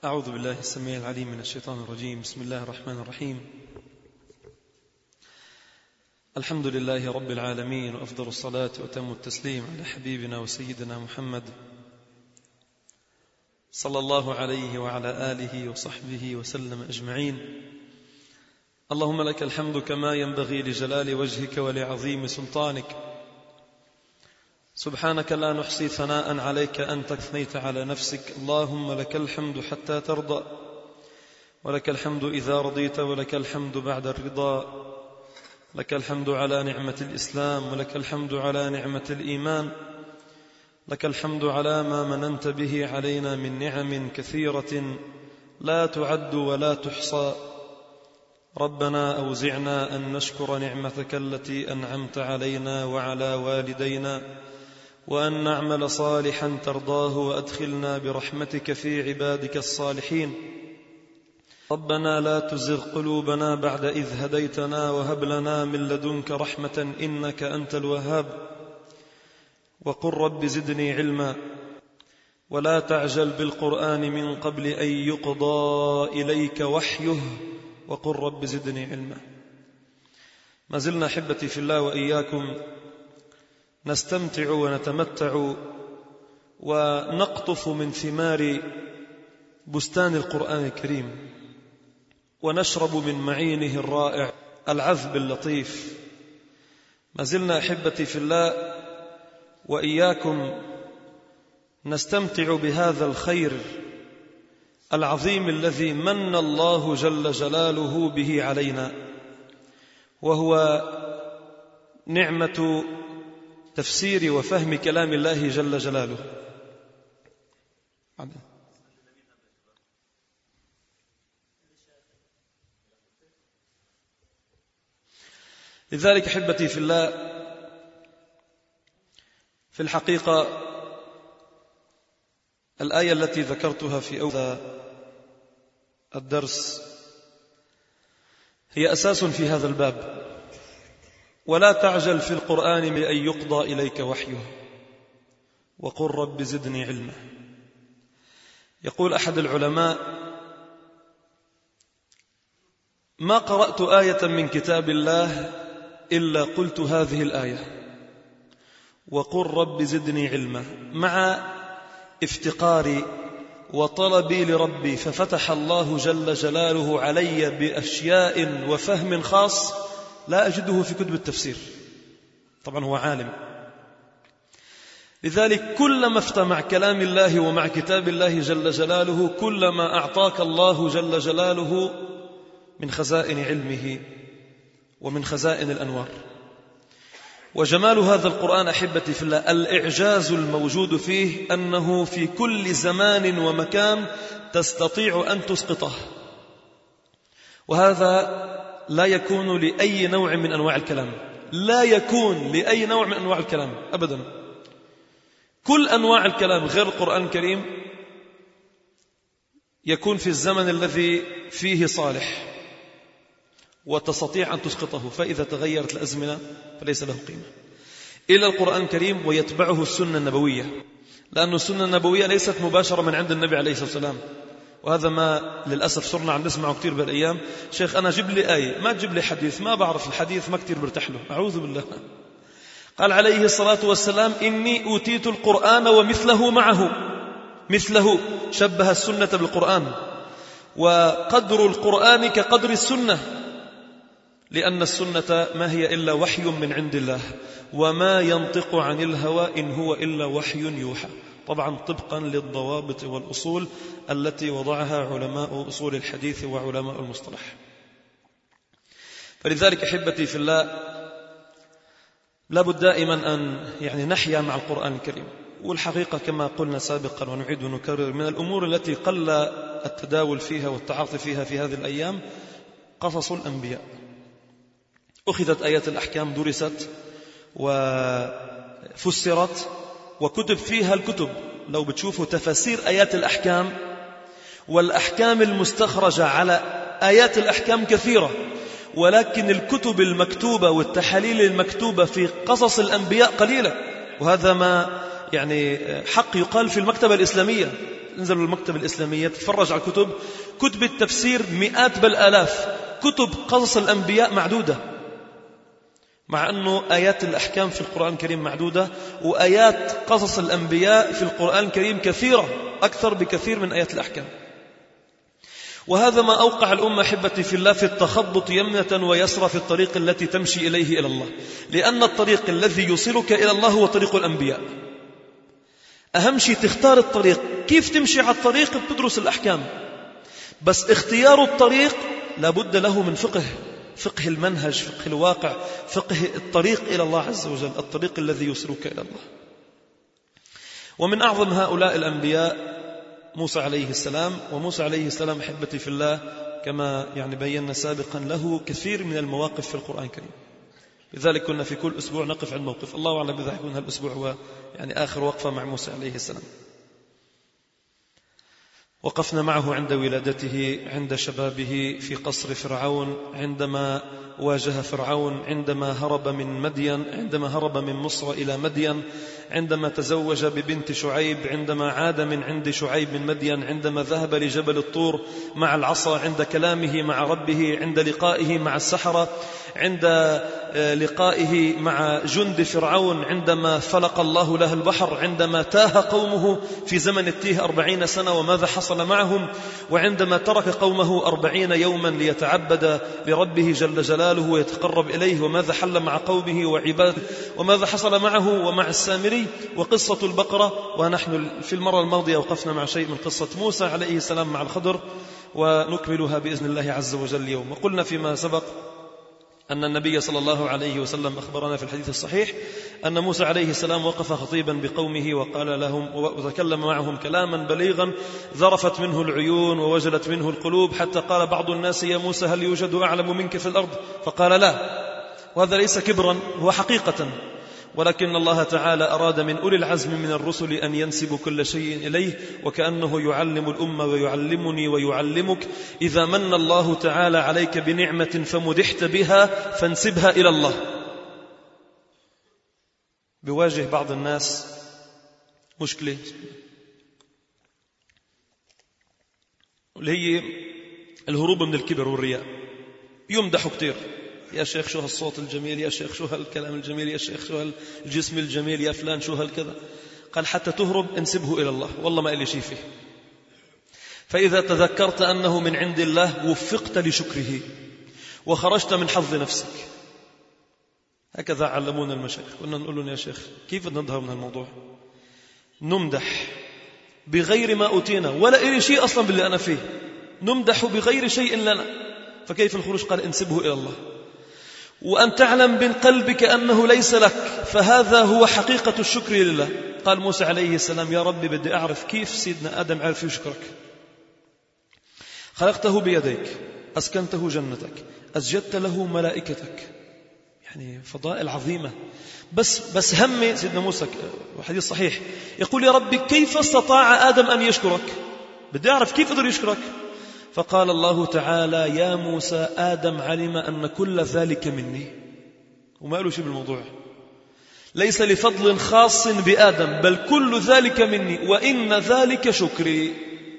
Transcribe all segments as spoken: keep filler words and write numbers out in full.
أعوذ بالله السميع العليم من الشيطان الرجيم. بسم الله الرحمن الرحيم. الحمد لله رب العالمين، وأفضل الصلاة وأتم التسليم على حبيبنا وسيدنا محمد صلى الله عليه وعلى آله وصحبه وسلم أجمعين. اللهم لك الحمد كما ينبغي لجلال وجهك ولعظيم سلطانك. سبحانك لا نحصي ثناء عليك، أنت أثنيت على نفسك. اللهم لك الحمد حتى ترضى، ولك الحمد إذا رضيت، ولك الحمد بعد الرضا. لك الحمد على نعمة الإسلام، ولك الحمد على نعمة الإيمان. لك الحمد على ما مننت به علينا من نعم كثيرة لا تعد ولا تحصى. ربنا أوزعنا أن نشكر نعمتك التي أنعمت علينا وعلى والدينا، وأن نعمل صالحا ترضاه، وأدخلنا برحمتك في عبادك الصالحين. ربنا لا تزغ قلوبنا بعد إذ هديتنا، وهب لنا من لدنك رحمة إنك أنت الوهاب. وقل رب زدني علما، ولا تعجل بالقرآن من قبل أن يقضى إليك وحيه، وقل رب زدني علما. ما زلنا أحبتي في الله وإياكم نستمتع ونتمتع ونقطف من ثمار بستان القرآن الكريم، ونشرب من معينه الرائع العذب اللطيف. ما زلنا أحبتي في الله وإياكم نستمتع بهذا الخير العظيم الذي من الله جل جلاله به علينا، وهو نعمة تفسير وفهم كلام الله جل جلاله. لذلك أحبتي في الله، في الحقيقة الآية التي ذكرتها في أول الدرس هي أساس في هذا الباب. ولا تعجل في القرآن بأن يقضى إليك وحيه، وقل رب زدني علما. يقول أحد العلماء: ما قرأت آية من كتاب الله إلا قلت هذه الآية، وقل رب زدني علما، مع افتقاري وطلبي لربي، ففتح الله جل جلاله علي بأشياء وفهم خاص لا أجده في كتب التفسير. طبعا هو عالم، لذلك كلما افتمع كلام الله ومع كتاب الله جل جلاله كلما أعطاك الله جل جلاله من خزائن علمه ومن خزائن الأنوار. وجمال هذا القرآن أحبتي في الله الإعجاز الموجود فيه، أنه في كل زمان ومكان تستطيع أن تسقطه، وهذا لا يكون لأي نوع من أنواع الكلام، لا يكون لأي نوع من أنواع الكلام أبدا. كل أنواع الكلام غير القرآن الكريم يكون في الزمن الذي فيه صالح وتستطيع أن تسقطه، فإذا تغيرت الأزمنة فليس له قيمة إلا القرآن الكريم، ويتبعه السنة النبوية، لأن السنة النبوية ليست مباشرة من عند النبي عليه الصلاة والسلام. وهذا ما للأسف صرنا عم نسمعه كتير بالأيام: شيخ أنا جيب لي آية، ما تجيب لي حديث، ما بعرف الحديث، ما كتير برتاح له. أعوذ بالله. قال عليه الصلاة والسلام: إني أوتيت القرآن ومثله معه. مثله، شبه السنة بالقرآن، وقدر القرآن كقدر السنة، لأن السنة ما هي إلا وحي من عند الله، وما ينطق عن الهوى إن هو إلا وحي يوحى، طبعا طبقا للضوابط والأصول التي وضعها علماء أصول الحديث وعلماء المصطلح. فلذلك أحبتي في الله لابد دائما أن يعني نحيا مع القرآن الكريم. والحقيقة كما قلنا سابقا ونعيد ونكرر، من الأمور التي قل التداول فيها والتعاطي فيها في هذه الأيام قصص الأنبياء. أخذت آيات الأحكام، درست وفسرت، وكتب فيها الكتب. لو بتشوفوا تفسير آيات الأحكام والأحكام المستخرجة على آيات الأحكام كثيرة، ولكن الكتب المكتوبة والتحاليل المكتوبة في قصص الأنبياء قليلة. وهذا ما يعني حق يقال في المكتبة الإسلامية. انزلوا المكتبة الإسلامية تتفرج على الكتب، كتب التفسير مئات بل آلاف، كتب قصص الأنبياء معدودة، مع أنه آيات الأحكام في القرآن الكريم معدودة، وآيات قصص الأنبياء في القرآن الكريم كثيرة أكثر بكثير من آيات الأحكام. وهذا ما أوقع الأمة أحبتي في الله في التخبط يمنة ويسرى في الطريق التي تمشي إليه إلى الله، لأن الطريق الذي يوصلك إلى الله هو طريق الأنبياء. أهم شيء تختار الطريق، كيف تمشي على الطريق بتدرس الأحكام، بس اختيار الطريق لابد له من فقه، فقه المنهج، فقه الواقع، فقه الطريق إلى الله عز وجل، الطريق الذي يوصلك إلى الله. ومن أعظم هؤلاء الأنبياء موسى عليه السلام. وموسى عليه السلام أحبتي في الله كما يعني بينا سابقا له كثير من المواقف في القرآن الكريم، لذلك كنا في كل أسبوع نقف عند موقف، الله أعلم إذا يكون هالأسبوع هو يعني آخر وقفة مع موسى عليه السلام. وقفنا معه عند ولادته، عند شبابه في قصر فرعون، عندما واجه فرعون، عندما هرب من مدين، عندما هرب من مصر إلى مدين، عندما تزوج ببنت شعيب، عندما عاد من عند شعيب من مدين، عندما ذهب لجبل الطور مع العصا، عند كلامه مع ربه، عند لقائه مع السحرة، عند لقائه مع جند فرعون، عندما فلق الله له البحر، عندما تاه قومه في زمن التيه أربعين سنة وماذا حصل معهم، وعندما ترك قومه أربعين يوما ليتعبد لربه جل جلاله ويتقرب إليه، وماذا حل مع قومه وعباده، وماذا حصل معه ومع السامري، وقصة البقرة. ونحن في المرة الماضية وقفنا مع شيء من قصة موسى عليه السلام مع الخضر، ونكملها بإذن الله عز وجل اليوم. وقلنا فيما سبق أن النبي صلى الله عليه وسلم أخبرنا في الحديث الصحيح أن موسى عليه السلام وقف خطيبا بقومه وقال لهم وتكلم معهم كلاما بليغا ذرفت منه العيون ووجلت منه القلوب، حتى قال بعض الناس يا موسى هل يوجد أعلم منك في الأرض؟ فقال لا. وهذا ليس كبرا، هو حقيقة، ولكن الله تعالى أراد من أولي العزم من الرسل أن ينسبوا كل شيء إليه، وكأنه يعلم الأمة ويعلمني ويعلمك، إذا من الله تعالى عليك بنعمة فمدحت بها فانسبها إلى الله. بواجه بعض الناس مشكلة اللي هي الهروب من الكبر والرياء، يمدحوا كتير، يا شيخ شو هالصوت الجميل، يا شيخ شو هالكلام الجميل، يا شيخ شو هالجسم الجميل، يا فلان شو هالكذا. قال حتى تهرب انسبه إلى الله، والله ما إلي شيء فيه. فإذا تذكرت أنه من عند الله وفقت لشكره وخرجت من حظ نفسك. هكذا علمونا المشايخ، كنا نقول لهم يا شيخ كيف نظهر من الموضوع، نمدح بغير ما أوتينا ولا إلي شيء أصلا باللي أنا فيه، نمدح بغير شيء لنا، فكيف الخروج؟ قال انسبه إلى الله. وأن تعلم من قلبك أنه ليس لك، فهذا هو حقيقة الشكر لله. قال موسى عليه السلام يا ربي بدي أعرف كيف سيدنا آدم عرف يشكرك. خلقته بيديك، أسكنته جنتك، أسجدت له ملائكتك، يعني فضائل عظيمة. بس بس همي سيدنا موسى وحديث صحيح يقول يا ربي كيف استطاع آدم أن يشكرك؟ بدي أعرف كيف قدر يشكرك. فقال الله تعالى يا موسى آدم علم أن كل ذلك مني، وما قالوا شيء بالموضوع، ليس لفضل خاص بآدم بل كل ذلك مني وإن ذلك شكري.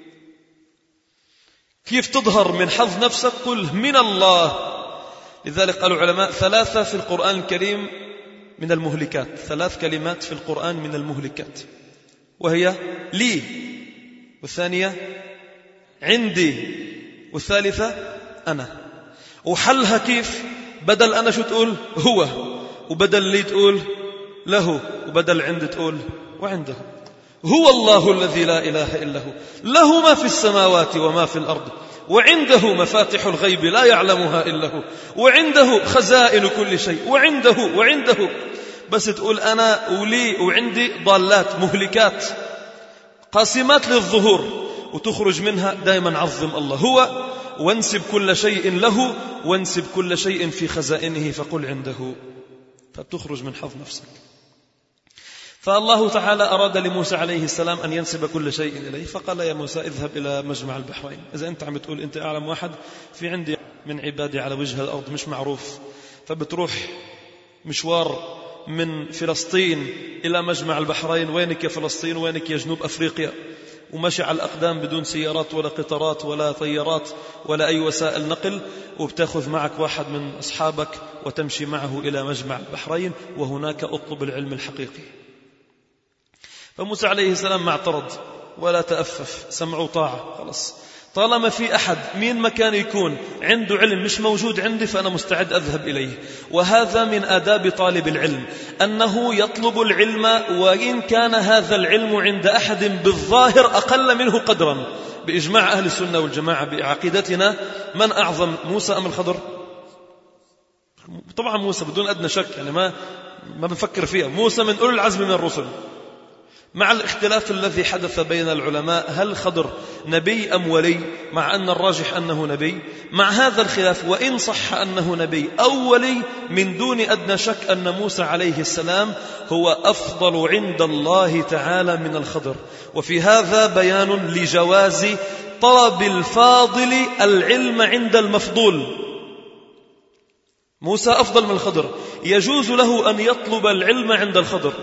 كيف تظهر من حظ نفسك؟ قل من الله. لذلك قالوا علماء ثلاثة في القرآن الكريم من المهلكات، ثلاث كلمات في القرآن من المهلكات، وهي لي، والثانية عندي، والثالثة أنا. وحلها كيف؟ بدل أنا شو تقول؟ هو، وبدل لي تقول له، وبدل عند تقول وعنده. هو الله الذي لا إله إلا هو، له ما في السماوات وما في الأرض، وعنده مفاتح الغيب لا يعلمها إلا هو، وعنده خزائن كل شيء، وعنده وعنده. بس تقول أنا ولي وعندي ضالات مهلكات قاسمات للظهور، وتخرج منها دائما عظم الله هو، وانسب كل شيء له، وانسب كل شيء في خزائنه فقل عنده، فتخرج من حظ نفسك. فالله تعالى أراد لموسى عليه السلام أن ينسب كل شيء إليه، فقال يا موسى اذهب إلى مجمع البحرين. إذا أنت عم تقول أنت أعلم واحد في عندي من عبادي على وجه الأرض مش معروف، فبتروح مشوار من فلسطين إلى مجمع البحرين، وينك يا فلسطين وينك يا جنوب أفريقيا، ومشي على الأقدام بدون سيارات ولا قطارات ولا طيارات ولا أي وسائل نقل، وبتأخذ معك واحد من أصحابك وتمشي معه إلى مجمع البحرين، وهناك أطلب العلم الحقيقي. فموسى عليه السلام ما اعترض ولا تأفف، سمعوا طاعة، خلص طالما في أحد مين ما كان يكون عنده علم مش موجود عندي فأنا مستعد أذهب إليه. وهذا من آداب طالب العلم، أنه يطلب العلم وإن كان هذا العلم عند أحد بالظاهر أقل منه قدرا. بإجماع أهل السنة والجماعة بعقيدتنا، من أعظم، موسى أم الخضر؟ طبعا موسى بدون أدنى شك، يعني ما ما بنفكر فيها، موسى من أولي العزم من الرسل، مع الاختلاف الذي حدث بين العلماء هل خضر نبي أم ولي، مع أن الراجح أنه نبي. مع هذا الخلاف وإن صح أنه نبي أو ولي، من دون أدنى شك أن موسى عليه السلام هو أفضل عند الله تعالى من الخضر. وفي هذا بيان لجواز طلب الفاضل العلم عند المفضول. موسى أفضل من الخضر، يجوز له أن يطلب العلم عند الخضر.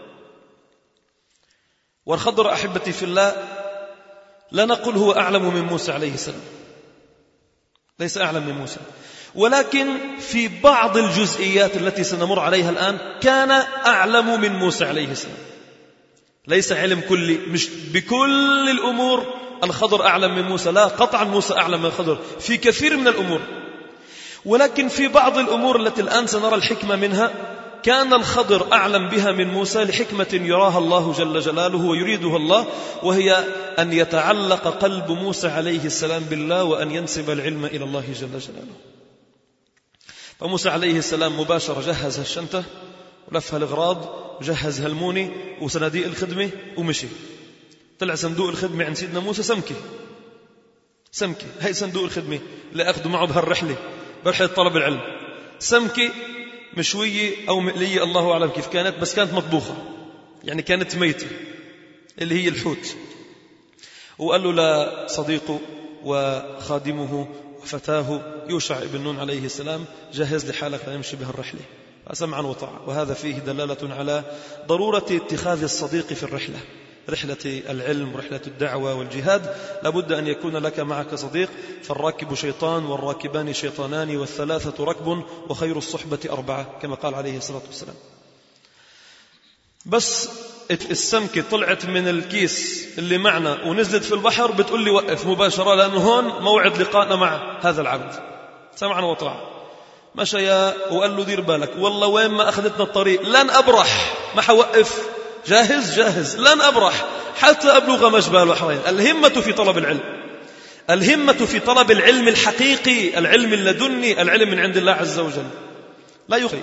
والخضر أحبتي في الله لا نقول هو أعلم من موسى عليه السلام، ليس أعلم من موسى، ولكن في بعض الجزئيات التي سنمر عليها الآن كان أعلم من موسى عليه السلام. ليس علم كلي، مش بكل الأمور الخضر أعلم من موسى، لا، قطعا موسى أعلم من الخضر في كثير من الأمور، ولكن في بعض الأمور التي الآن سنرى الحكمة منها كان الخضر أعلم بها من موسى لحكمة يراها الله جل جلاله ويريدها الله، وهي أن يتعلق قلب موسى عليه السلام بالله وأن ينسب العلم إلى الله جل جلاله. فموسى عليه السلام مباشرة جهز الشنطة ولف الأغراض وجهز هالموني وصناديق الخدمة ومشي. طلع صندوق الخدمة عند سيدنا موسى سمكة سمكة هاي صندوق الخدمة اللي أخذوا معه بهالرحلة، برحلة طلب العلم. سمكة مشوية أو مقلية الله أعلم كيف كانت، بس كانت مطبوخة، يعني كانت ميتة اللي هي الحوت. وقال له لصديقه وخادمه وفتاه يوشع ابن نون عليه السلام جهز لحالك لنمشي بهالرحلة. فسمعا وطاعة. وهذا فيه دلالة على ضرورة اتخاذ الصديق في الرحلة، رحلة العلم ورحلة الدعوة والجهاد، لابد أن يكون لك معك صديق. فالراكب شيطان والراكبان شيطانان والثلاثة ركب وخير الصحبة أربعة، كما قال عليه الصلاة والسلام. بس السمكة طلعت من الكيس اللي معنا ونزلت في البحر بتقول لي وقف مباشرة، لأنه هون موعد لقائنا مع هذا العبد. سمعا وطاعة. مشيا وقال له دير بالك، والله وين ما أخذتنا الطريق لن أبرح، ما حوقف، جاهز جاهز، لن أبرح حتى أبلغ مجمع البحرين. الهمة في طلب العلم، الهمة في طلب العلم الحقيقي، العلم اللدني، العلم من عند الله عز وجل لا يخي.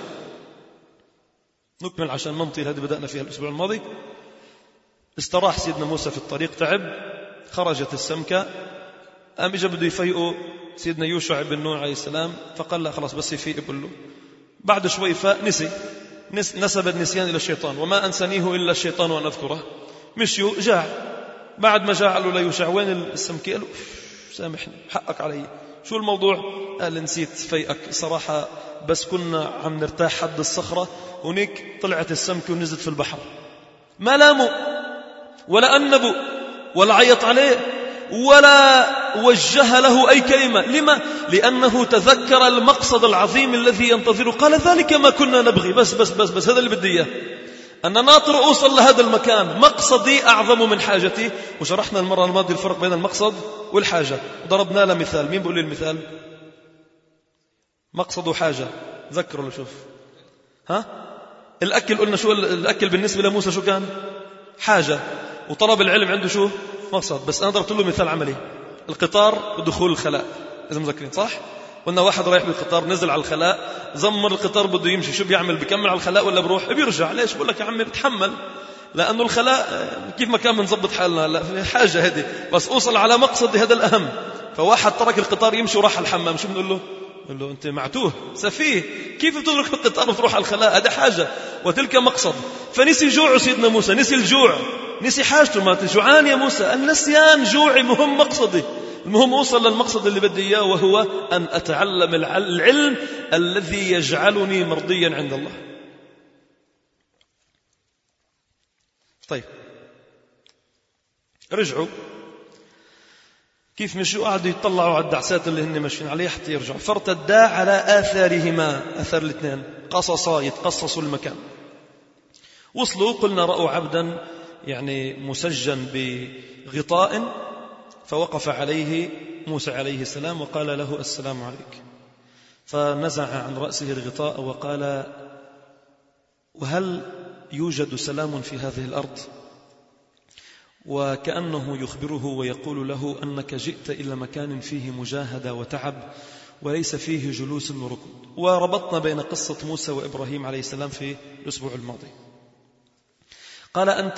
نكمل عشان نمطي، هذه بدأنا فيها الأسبوع الماضي. استراح سيدنا موسى في الطريق، تعب، خرجت السمكة، قام إجا بده يفيقه سيدنا يوشع بن نون عليه السلام، فقال لا خلاص بس يفيق يقول له. بعد شوي فاق، نسي، نسب النسيان إلى الشيطان، وما أنسانيه إلا الشيطان وأن أذكره. مشيوا، جاع، بعد ما جاع قالوا له يوشع وين السمكة؟ قالوا سامحني حقك علي. شو الموضوع؟ قال نسيت فيقك صراحة، بس كنا عم نرتاح حد الصخرة ونيك طلعت السمكة ونزلت في البحر. ما لاموا ولا أنبوا ولا عيط عليه ولا وجه له أي كلمة. لما؟ لأنه تذكر المقصد العظيم الذي ينتظره. قال ذلك ما كنا نبغي، بس بس بس بس هذا اللي بدي إياه، أنا ناطر أوصل لهذا المكان، مقصدي أعظم من حاجتي. وشرحنا المرة الماضية الفرق بين المقصد والحاجة، ضربنا له مثال. مين بيقول لي المثال؟ مقصد وحاجة، ذكروا له. شوف ها، الأكل قلنا شو الأكل بالنسبة لموسى شو كان؟ حاجة. وطلب العلم عنده شو؟ مقصد. بس أنا ضربت له مثال عملي، القطار ودخول الخلاء، إذا مذكرين صح؟ قلنا واحد رايح بالقطار نزل على الخلاء، زمر القطار بده يمشي، شو بيعمل؟ بيكمل على الخلاء ولا بروح؟ بيرجع. ليش؟ بقول لك يا عمي بتحمل، لأنه الخلاء كيف ما كان بنظبط حالنا، لا حاجة هذه، بس أوصل على مقصدي هذا الأهم. فواحد ترك القطار يمشي وراح الحمام، شو بنقول له؟ بنقول له أنت معتوه سفيه، كيف بتترك القطار وتروح على الخلاء؟ هذا حاجة وتلك مقصد. فنسي جوعه سيدنا موسى، نسي الجوع، نسي حاجته، ما جوعان يا موسى، النسيان جوعي مهم مقصدي، المهم أوصل للمقصد اللي بدي إياه، وهو أن أتعلم العلم الذي يجعلني مرضيا عند الله. طيب، رجعوا كيف مشوا قعدوا يطلعوا على الدعسات اللي هن ماشيين عليه حتى يرجعوا، فارتدا على آثارهما، أثر الاثنين قصصا يتقصصوا المكان. وصلوا قلنا رأوا عبدا يعني مسجن بغطاء، فوقف عليه موسى عليه السلام وقال له السلام عليك، فنزع عن رأسه الغطاء وقال وهل يوجد سلام في هذه الأرض؟ وكأنه يخبره ويقول له أنك جئت إلى مكان فيه مجاهدة وتعب وليس فيه جلوس وركض. وربطنا بين قصة موسى وإبراهيم عليه السلام في الأسبوع الماضي. قال أنت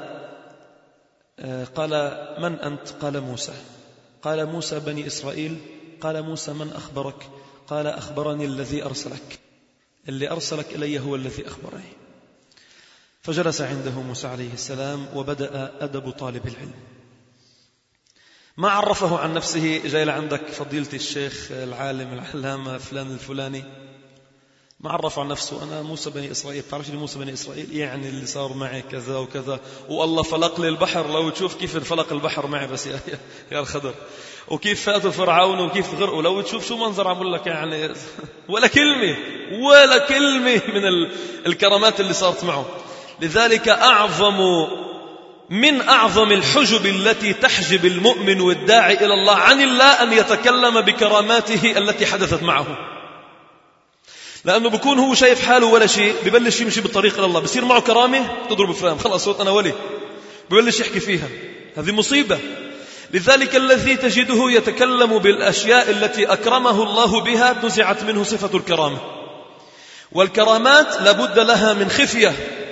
قال من أنت؟ قال موسى. قال موسى بني إسرائيل. قال موسى من أخبرك؟ قال أخبرني الذي أرسلك، اللي أرسلك إلي هو الذي أخبرني. فجلس عنده موسى عليه السلام وبدأ أدب طالب العلم. ما عرفه عن نفسه، جاي لعندك فضيلة الشيخ العالم العلامة فلان الفلاني، ما عرف عن نفسه أنا موسى بني إسرائيل. تعرف لي موسى بني إسرائيل؟ يعني اللي صار معي كذا وكذا، والله فلق لي البحر، لو تشوف كيف فلق البحر معي بس يا, يا الخضر، وكيف فاتوا فرعون وكيف غرقوا، لو تشوف شو منظر عم لك يعني ولا كلمة ولا كلمة من الكرامات اللي صارت معه. لذلك أعظم من أعظم الحجب التي تحجب المؤمن والداعي إلى الله عن الله أن يتكلم بكراماته التي حدثت معه، لأنه بكون هو شايف حاله ولا شيء، ببلش يمشي بالطريق إلى الله، بصير معه كرامة تضرب فرام، خلاص صوت أنا ولي، ببلش يحكي فيها، هذه مصيبة. لذلك الذي تجده يتكلم بالأشياء التي أكرمه الله بها نزعت منه صفة الكرامة. والكرامات لابد لها من خفية.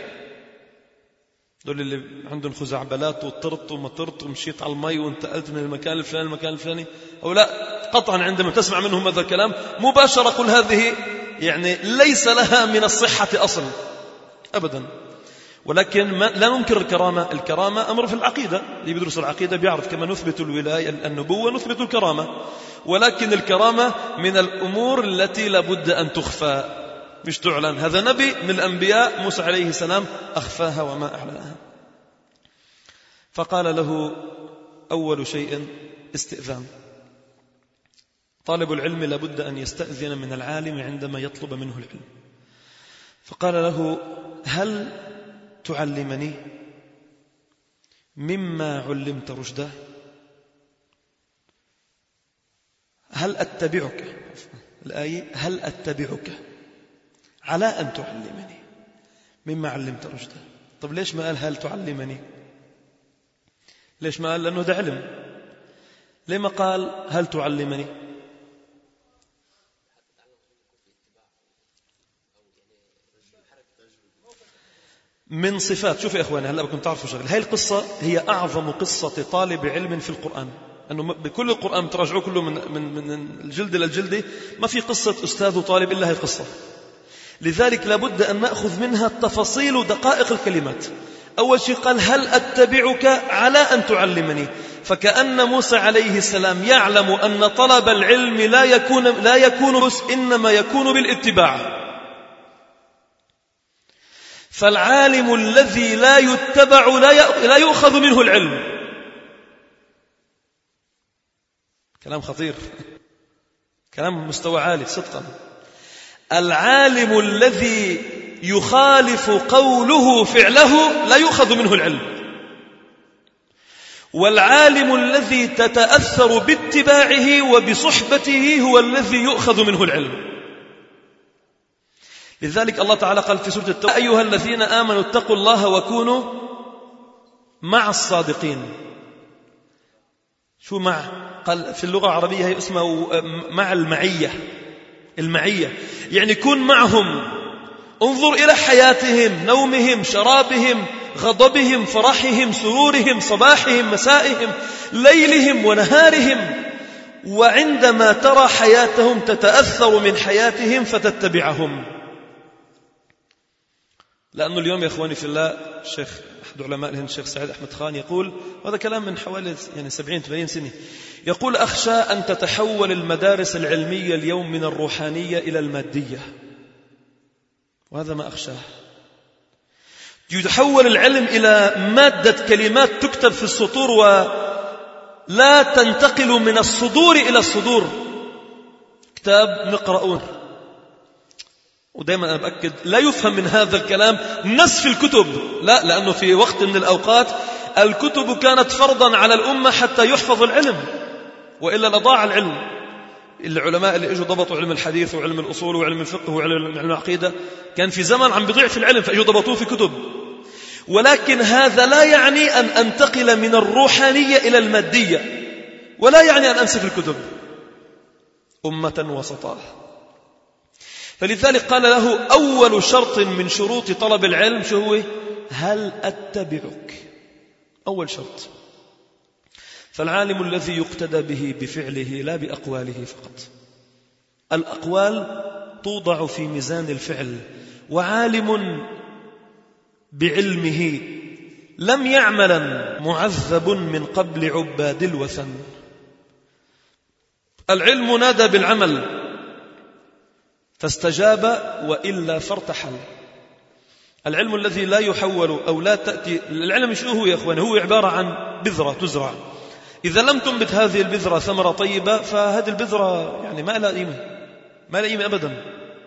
دول اللي عندهم خزعبلات وطرت ومطرت ومشيت على المي وانتقلت من المكان الفلاني المكان الفلاني، أو لا، قطعا عندما تسمع منهم هذا الكلام مباشرة قل هذه يعني ليس لها من الصحة أصل أبدا. ولكن ما لا ننكر الكرامة. الكرامة أمر في العقيدة، اللي بيدرس العقيدة بيعرف كما نثبت الولاية النبوة نثبت الكرامة، ولكن الكرامة من الأمور التي لابد أن تخفى مش تعلن. هذا نبي من الأنبياء موسى عليه السلام أخفاها وما أعلنها. فقال له أول شيء استئذان. طالب العلم لابد أن يستأذن من العالم عندما يطلب منه العلم. فقال له هل تعلمني مما علمت رشدا؟ هل أتبعك، الآية هل أتبعك على أن تعلمني مما علمت رشدا. طب ليش ما قال هل تعلمني؟ ليش ما قال؟ لأنه ده علم. ليه ما قال هل تعلمني؟ من صفات، شوفوا يا إخواني هلأ بكم تعرفوا شغل، هاي القصة هي أعظم قصة طالب علم في القرآن، أنه بكل القرآن تراجعوا كله من, من, من الجلد للجلد ما في قصة أستاذ وطالب إلا هاي القصة. لذلك لابد أن نأخذ منها تفاصيل ودقائق الكلمات. أول شيء قال هل أتبعك على أن تعلمني، فكأن موسى عليه السلام يعلم أن طلب العلم لا يكون, لا يكون بس إنما يكون بالاتباع. فالعالم الذي لا يتبع لا يؤخذ منه العلم. كلام خطير، كلام مستوى عالي صدقا. العالم الذي يخالف قوله فعله لا يؤخذ منه العلم، والعالم الذي تتأثر باتباعه وبصحبته هو الذي يؤخذ منه العلم. لذلك الله تعالى قال في سورة التوبة أيها الذين آمنوا اتقوا الله وكونوا مع الصادقين. شو مع؟ قال في اللغة العربية هي اسمها مع المعية. المعية يعني كن معهم، انظر إلى حياتهم، نومهم، شرابهم، غضبهم، فرحهم، سرورهم، صباحهم، مسائهم، ليلهم ونهارهم، وعندما ترى حياتهم تتأثر من حياتهم فتتبعهم. لأنه اليوم يا إخواني في الله الشيخ أحد علماء الهند الشيخ سعيد أحمد خان يقول، وهذا كلام من حوالي يعني سبعين ثمانين سنة، يقول أخشى أن تتحول المدارس العلمية اليوم من الروحانية إلى المادية، وهذا ما أخشاه. يتحول العلم إلى مادة كلمات تكتب في السطور ولا تنتقل من الصدور إلى الصدور. كتاب نقرأون، ودائما أنا بأكد لا يفهم من هذا الكلام نسف الكتب، لا، لأنه في وقت من الأوقات الكتب كانت فرضا على الأمة حتى يحفظ العلم، وإلا لضاع العلم. العلماء اللي اجوا ضبطوا علم الحديث وعلم الأصول وعلم الفقه وعلم العقيدة كان في زمن عم بيضيع في العلم، فاجوا ضبطوه في كتب. ولكن هذا لا يعني أن أنتقل من الروحانية إلى المادية، ولا يعني أن أنسف الكتب. أمة وسطاء. فلذلك قال له أول شرط من شروط طلب العلم شو هو؟ هل أتبعك؟ أول شرط. فالعالم الذي يقتدى به بفعله لا بأقواله فقط. الأقوال توضع في ميزان الفعل، وعالم بعلمه لم يعملا معذب من قبل عباد الوثن. العلم نادى بالعمل فاستجاب وإلا فارتحل. العلم الذي لا يحول أو لا تأتي، العلم شو هو يا أخوان؟ هو عبارة عن بذرة تزرع، إذا لم تنبت هذه البذرة ثمرة طيبة فهذه البذرة يعني ما لها قيمة، ما لها قيمة أبدا.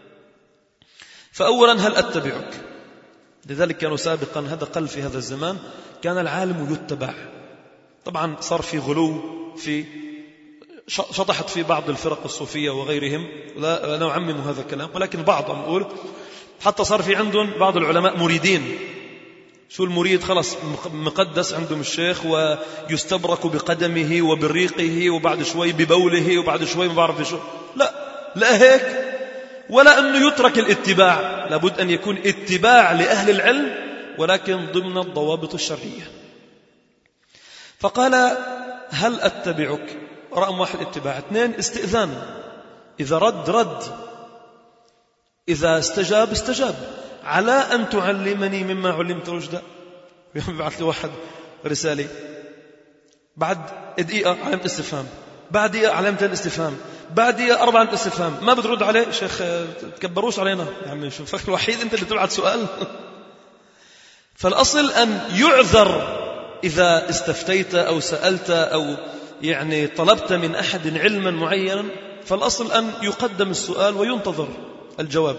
فأولا هل أتبعك؟ لذلك كانوا سابقا، هذا قل في هذا الزمان، كان العالم يتبع. طبعا صار في غلو، في شطحت في بعض الفرق الصوفية وغيرهم، لا أنا أعمم هذا الكلام، ولكن بعض عم أقول حتى صار في عندهم بعض العلماء مريدين. شو المريد؟ خلص مقدس عندهم الشيخ ويستبرك بقدمه وبريقه وبعد شوي ببوله وبعد شوي ما بعرف شو. لا، لا هيك، ولا أنه يترك الاتباع. لابد أن يكون اتباع لأهل العلم ولكن ضمن الضوابط الشرعية. فقال هل أتبعك؟ رقم واحد اتباع، اثنين استئذان، إذا رد رد، إذا استجاب استجاب. على أن تعلمني مما علمت رشدا. يبعث لي واحد رسالة بعد دقيقة علامة استفهام، بعد دقيقة علامتين استفهام، بعد دقيقة أربعة علامة استفهام، ما بترد عليه. شيخ تكبروش علينا يا عمي، شو فكر الوحيد أنت اللي تبعت سؤال؟ فالأصل أن يعذر إذا استفتيت أو سألت أو يعني طلبت من أحد علما معينا، فالأصل أن يقدم السؤال وينتظر الجواب.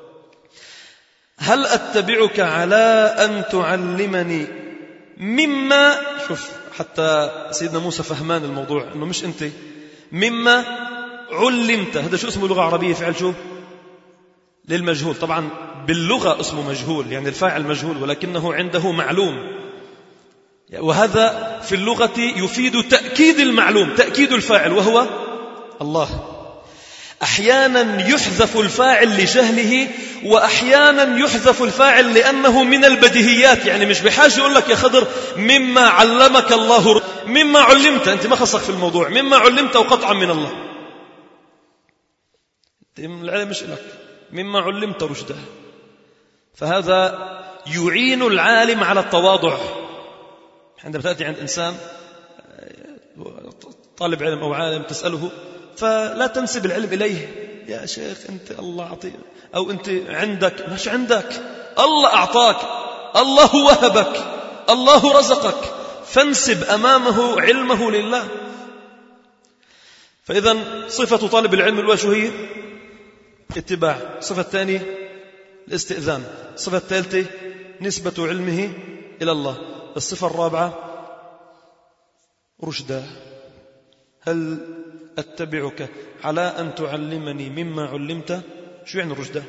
هل أتبعك على أن تعلمني مما، شوف حتى سيدنا موسى فهمان الموضوع أنه مش أنت، مما علمت. هذا شو اسمه لغة عربية؟ فعل شو؟ للمجهول. طبعا باللغة اسمه مجهول، يعني الفاعل مجهول، ولكنه عنده معلوم، وهذا في اللغة يفيد تأكيد المعلوم، تأكيد الفاعل وهو الله. أحيانا يحذف الفاعل لجهله، وأحيانا يحذف الفاعل لأنه من البديهيات، يعني مش بحاجة يقول لك يا خضر مما علمك الله، مما علمت، أنت ما خصك في الموضوع، مما علمت وقطعا من الله، العلم مش لك، مما علمت رشدا. فهذا يعين العالم على التواضع. عندما تأتي عند إنسان طالب علم أو عالم تسأله، فلا تنسب العلم إليه، يا شيخ أنت الله أعطيك، أو أنت عندك، مش عندك، الله أعطاك، الله وهبك، الله رزقك، فانسب أمامه علمه لله. فإذا صفة طالب العلم الوجه هي اتباع، الصفة الثانية الاستئذان، الصفة الثالثة نسبة علمه إلى الله، الصفة الرابعة رشدا. هل أتبعك على أن تعلمني مما علمت؟ شو يعني الرشد؟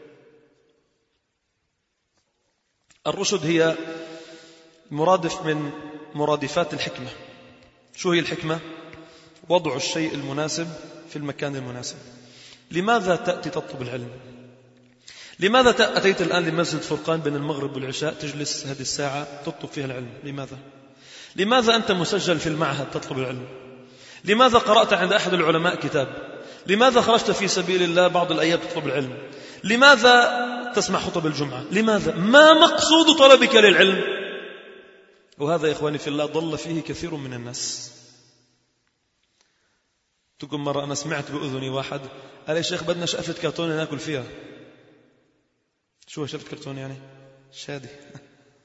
الرشد هي مرادف من مرادفات الحكمة. شو هي الحكمة؟ وضع الشيء المناسب في المكان المناسب. لماذا تأتي تطلب العلم؟ لماذا أتيت الآن لمسجد فرقان بين المغرب والعشاء تجلس هذه الساعة تطلب فيها العلم؟ لماذا؟ لماذا أنت مسجل في المعهد تطلب العلم؟ لماذا قرأت عند أحد العلماء كتاب؟ لماذا خرجت في سبيل الله بعض الأيام تطلب العلم؟ لماذا تسمع خطب الجمعة؟ لماذا؟ ما مقصود طلبك للعلم؟ وهذا يا إخواني في الله ضل فيه كثير من الناس. تقول مرة أنا سمعت بأذني واحد قال يا شيخ بدنا شقفة كرتون ناكل فيها. شو شقفة كرتون يعني؟ شادي.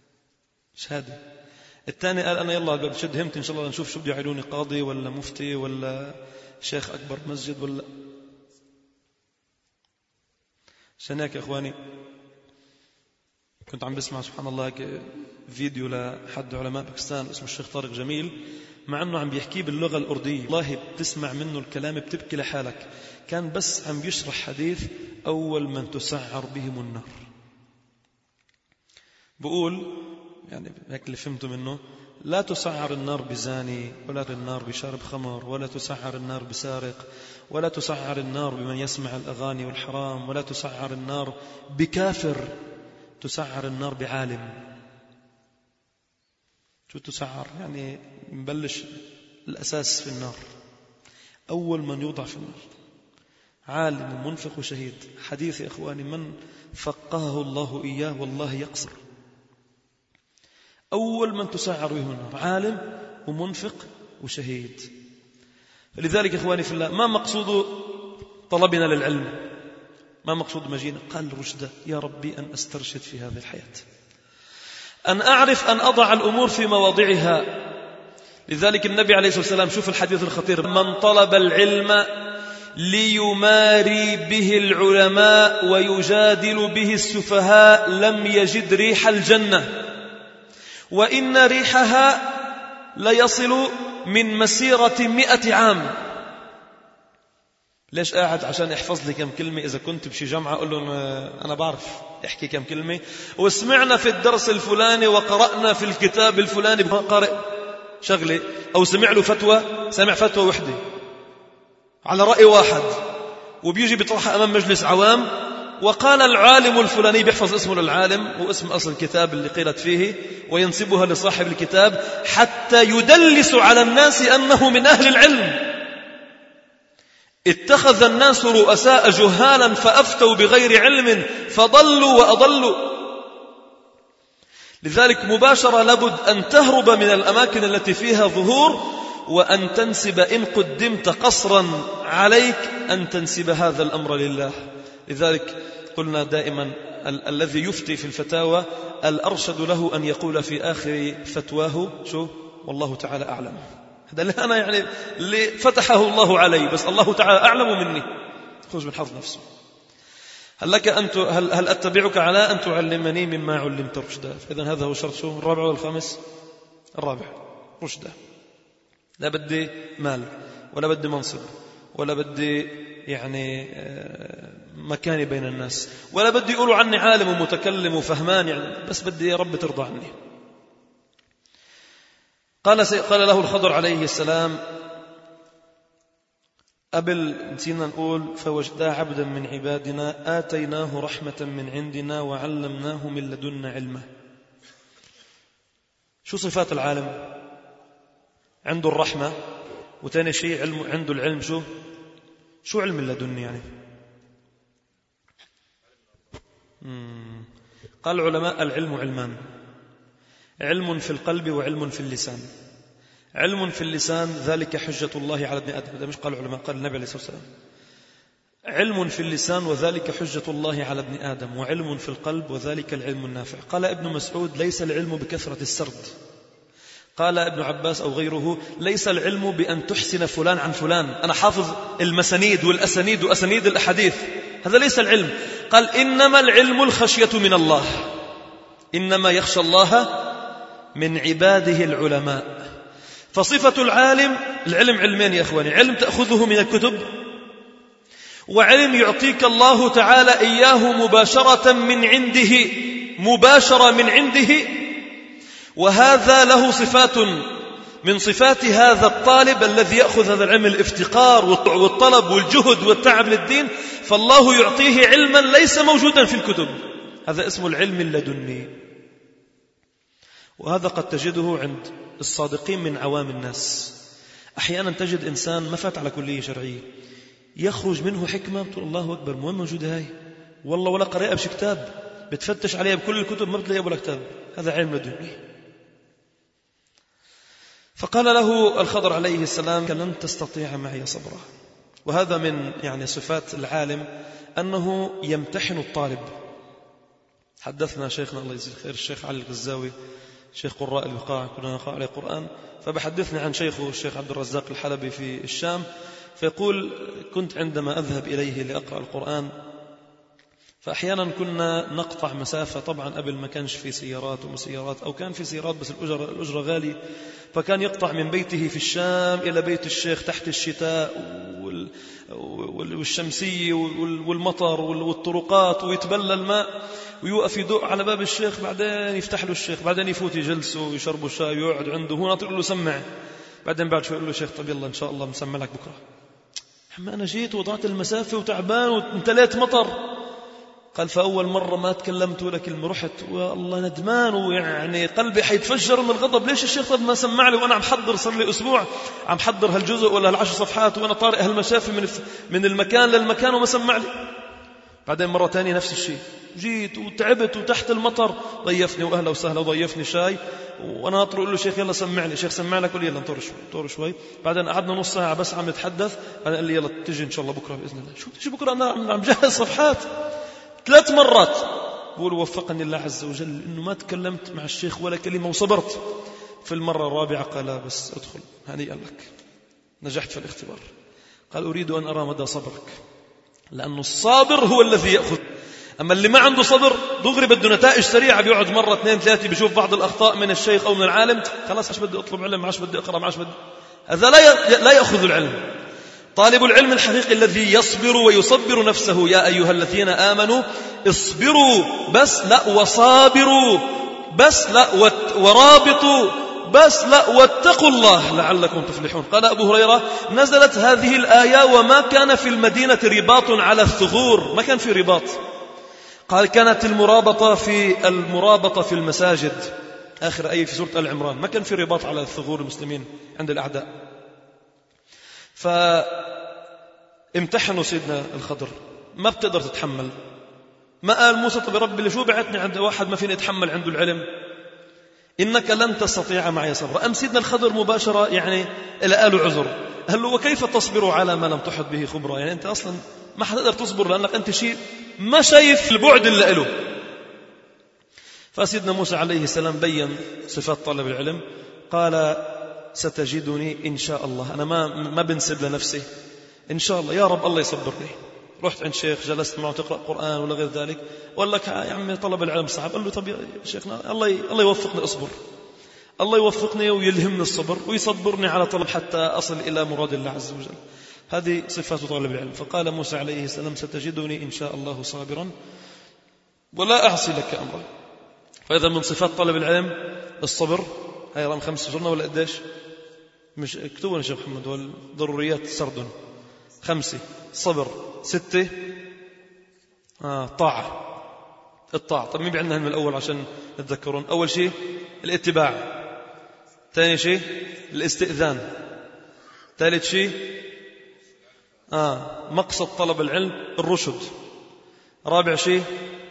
شهادة. الثاني قال أنا يلا بشد همت إن شاء الله نشوف شو بده يعينوني، قاضي ولا مفتي ولا شيخ أكبر مسجد ولا. عشان هيك يا إخواني كنت عم بسمع سبحان الله فيديو لحد علماء باكستان اسمه الشيخ طارق جميل، مع أنه عم بيحكيه باللغة الأردية، والله بتسمع منه الكلام بتبكي لحالك. كان بس عم بيشرح حديث أول من تسعر بهم النار. بقول يعني هيك اللي فهمته منه، لا تسعر النار بزاني، ولا النار بشارب خمر، ولا تسعر النار بسارق، ولا تسعر النار بمن يسمع الأغاني والحرام، ولا تسعر النار بكافر، تسعر النار بعالم. شو تسعر؟ يعني نبلش الأساس في النار، أول من يوضع في النار عالم ومنفق وشهيد. حديث يا إخواني من فقهه الله إياه والله يقصر. أول من تسعر به النار عالم ومنفق وشهيد. فلذلك إخواني في الله، ما مقصود طلبنا للعلم؟ ما مقصود مجينا؟ قال رشدة يا ربي أن أسترشد في هذه الحياة، أن أعرف أن أضع الأمور في مواضعها. لذلك النبي عليه الصلاة والسلام، شوف الحديث الخطير، من طلب العلم ليماري به العلماء ويجادل به السفهاء لم يجد ريح الجنة، وإن ريحها ليصل من مسيرة مئة عام. ليش قاعد؟ عشان احفظ لي كم كلمة. إذا كنت بشي جامعة أقول لهم أنا بعرف احكي كم كلمة، وسمعنا في الدرس الفلاني وقرأنا في الكتاب الفلاني، قارئ شغلة أو سمع له فتوى، سمع فتوى وحدة على رأي واحد، وبيجي بيطرحها أمام مجلس عوام، وقال العالم الفلاني، بيحفظ اسمه للعالم واسم أصل الكتاب اللي قيلت فيه وينسبها لصاحب الكتاب، حتى يدلس على الناس أنه من أهل العلم. اتخذ الناس رؤساء جهالا فأفتوا بغير علم فضلوا وأضلوا. لذلك مباشرة لابد أن تهرب من الأماكن التي فيها ظهور، وأن تنسب إن قدمت قصرا عليك أن تنسب هذا الأمر لله. لذلك قلنا دائما ال- الذي يفتي في الفتاوى الأرشد له أن يقول في آخر فتواه شو؟ والله تعالى أعلم. هذا اللي أنا يعني اللي فتحه الله علي، بس الله تعالى أعلم مني، خذ من حظ نفسه. هل لك أن ت... هل... هل أتبعك على أن تعلمني مما علمت رشدا؟ فإذن هذا هو شرط شو؟ الرابع والخامس. الرابع رشدا. لا بدي مال، ولا بدي منصب، ولا بدي يعني مكاني بين الناس، ولا بدي يقولوا عني عالم ومتكلم وفهمان، يعني بس بدي يا رب ترضى عني. قال قال له الخضر عليه السلام، قبل نسينا نقول فوجدا عبدا من عبادنا آتيناه رحمة من عندنا وعلمناه من لدنا علما. شو صفات العالم؟ عنده الرحمة، وثاني شيء علم، عنده العلم. شو شو علم اللدني يعني؟ مم. قال العلماء العلم علمان، علم في القلب وعلم في اللسان. علم في اللسان ذلك حجة الله على ابن آدم، هذا مش قال العلماء، قال النبي عليه الصلاة والسلام. علم في اللسان وذلك حجة الله على ابن آدم، وعلم في القلب وذلك العلم النافع. قال ابن مسعود ليس العلم بكثرة السرد. قال ابن عباس أو غيره ليس العلم بأن تحسن فلان عن فلان، أنا حافظ المسانيد والأسانيد وأسانيد الأحاديث، هذا ليس العلم. قال إنما العلم الخشية من الله، إنما يخشى الله من عباده العلماء. فصفة العالم، العلم علمين يا أخواني، علم تأخذه من الكتب، وعلم يعطيك الله تعالى إياه مباشرة من عنده، مباشرة من عنده. وهذا له صفات، من صفات هذا الطالب الذي يأخذ هذا العلم الافتقار والطلب والجهد والتعب للدين، فالله يعطيه علما ليس موجودا في الكتب، هذا اسمه العلم اللدني. وهذا قد تجده عند الصادقين من عوام الناس. أحيانا تجد إنسان ما فات على كلية شرعية، يخرج منه حكمة بتقول الله أكبر، مو موجودة هاي والله، ولا قرأها بش كتاب، بتفتش عليها بكل الكتب ما بتلاقيها ولا كتاب، هذا علم لدني. فقال له الخضر عليه السلام لن تستطيع معي صبرا. وهذا من يعني صفات العالم أنه يمتحن الطالب. حدثنا شيخنا الله يجزيه خير الشيخ علي الغزاوي شيخ قراء البقاع، كنا نقرأ عليه قرآن، فبحدثني عن شيخه الشيخ عبد الرزاق الحلبي في الشام، فيقول كنت عندما أذهب إليه لأقرأ القرآن فأحيانا كنا نقطع مسافة، طبعا قبل ما كانش في سيارات ومسيرات، أو كان في سيارات بس الأجرة, الأجرة غالي، فكان يقطع من بيته في الشام إلى بيت الشيخ تحت الشتاء والشمسية والمطر والطرقات، ويتبلى الماء ويوقف يدق على باب الشيخ، بعدين يفتح له الشيخ، بعدين يفوت يجلسه ويشربوا شاي ويقعد عنده، هو ناطر له سمع، بعدين بعد شوي يقول له شيخ طب يلا إن شاء الله مسمع لك بكرة. أما أنا جيت وضعت المسافة وتعبان وانتليت مطر. قال فأول مرة ما تكلمت ولا كلمة، رحت والله ندمان ويعني قلبي حيتفجر من الغضب، ليش الشيخ طب ما سمع لي وأنا عم حضر صار لي أسبوع عم حضر هالجزء ولا هالعشر صفحات وأنا طارق هالمسافة من من المكان للمكان وما سمع لي. بعدين مرة تانية نفس الشيء، جيت وتعبت وتحت المطر، ضيفني وأهلا وسهلا وضيفني شاي، وأنا أطلع له شيخ يلا سمع لي، شيخ سمع لك، قل يلا انطر شوي انطر شوي. بعدين قعدنا نص ساعة بس عم نتحدث، بعدين قال لي يلا تجي إن شاء الله بكرة بإذن الله. شو تجي بكرة؟ أنا عم جهز صفحات ثلاث مرات. بقول وفقني الله عز وجل إنه ما تكلمت مع الشيخ ولا كلمة وصبرت. في المرة الرابعة قال بس ادخل هنيئا لك، نجحت في الاختبار. قال أريد أن أرى مدى صبرك، لأن الصابر هو الذي يأخذ، أما اللي ما عنده صبر دغري بده نتائج سريعة، بيقعد مرة اثنين ثلاثة بيشوف بعض الأخطاء من الشيخ أو من العالم، خلاص عش بدي أطلب علم، عش بدي أقرأ، عش بدي، هذا لا لا يأخذ العلم. طالب العلم الحقيقي الذي يصبر ويصبر نفسه، يا أيها الذين آمنوا اصبروا بس لا، وصابروا بس لا، ورابطوا بس لا، واتقوا الله لعلكم تفلحون. قال أبو هريرة نزلت هذه الآية وما كان في المدينة رباط على الثغور، ما كان في رباط. قال كانت المرابطة في المرابطة في المساجد، آخر آية في سورة آل عمران، ما كان في رباط على الثغور المسلمين عند الأعداء. فامتحنوا سيدنا الخضر، ما بتقدر تتحمل، ما قال موسى طب ربي اللي شو بعتني عند واحد ما فيني أتحمل عنده العلم، إنك لن تستطيع معي صبرا. أم سيدنا الخضر مباشرة يعني إلى قالوا عذر، قال له وكيف تصبر على ما لم تحط به خبرة، يعني أنت أصلا ما حتقدر تصبر لأنك أنت شيء ما شايف البعد اللي له. فسيدنا موسى عليه السلام بين صفات طالب العلم، قال ستجدني إن شاء الله، أنا ما ما بنسب لنفسي، إن شاء الله يا رب الله يصبرني. رحت عند شيخ جلست معه تقرأ قرآن ولا غير ذلك، وقال لك يا عمي طلب العلم صعب، قال له طب يا شيخنا الله الله يوفقني أصبر، الله يوفقني ويلهمني الصبر ويصبرني على طلب حتى أصل إلى مراد الله عز وجل. هذه صفات طالب العلم. فقال موسى عليه السلام ستجدني إن شاء الله صابرا ولا أعصي لك أمرا. فإذا من صفات طالب العلم الصبر. هاي رقم خمسة صرنا ولا قديش؟ مش اكتبوا يا شيخ محمد، والضروريات سردن. خمسة صبر، ستة آه طاعة، الطاعة. طب مين بعندنا من الأول عشان نتذكرون؟ أول شيء الاتباع، ثاني شيء الاستئذان، ثالث شيء آه مقصد طلب العلم الرشد، رابع شيء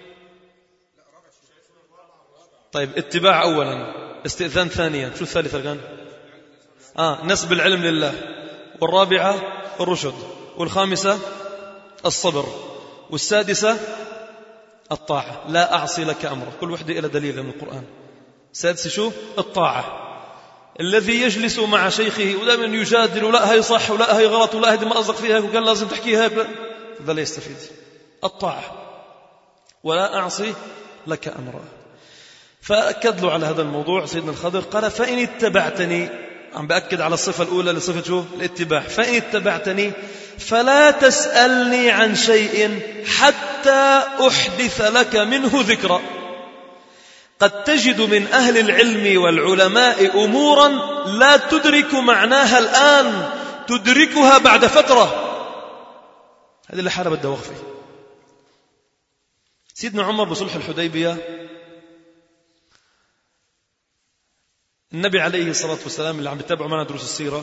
طيب اتباع أولا، استئذان ثانيا، شو الثالثة كان؟ آه نسب العلم لله، والرابعة الرشد، والخامسة الصبر، والسادسة الطاعة، لا أعصي لك أمرا. كل وحدة إلى دليل من القرآن. السادسة شو؟ الطاعة. الذي يجلس مع شيخه ودائما يجادل ولا هي صح ولا هي غلط ولا هي ما أصدق فيها وكان لازم تحكيها، هذا لا يستفيد. الطاعة، ولا أعصي لك أمرا. فأكد له على هذا الموضوع سيدنا الخضر، قال فإن اتبعتني، عم بأكد على الصفة الأولى لصفة شو؟ الاتباع. فإن اتبعتني فلا تسألني عن شيء حتى أحدث لك منه ذكرا. قد تجد من أهل العلم والعلماء أمورا لا تدرك معناها الآن، تدركها بعد فترة. هذه اللي حالة بدها وقفة. سيدنا عمر بصلح الحديبية، النبي عليه الصلاة والسلام اللي عم بيتابعوا معنا دروس السيرة،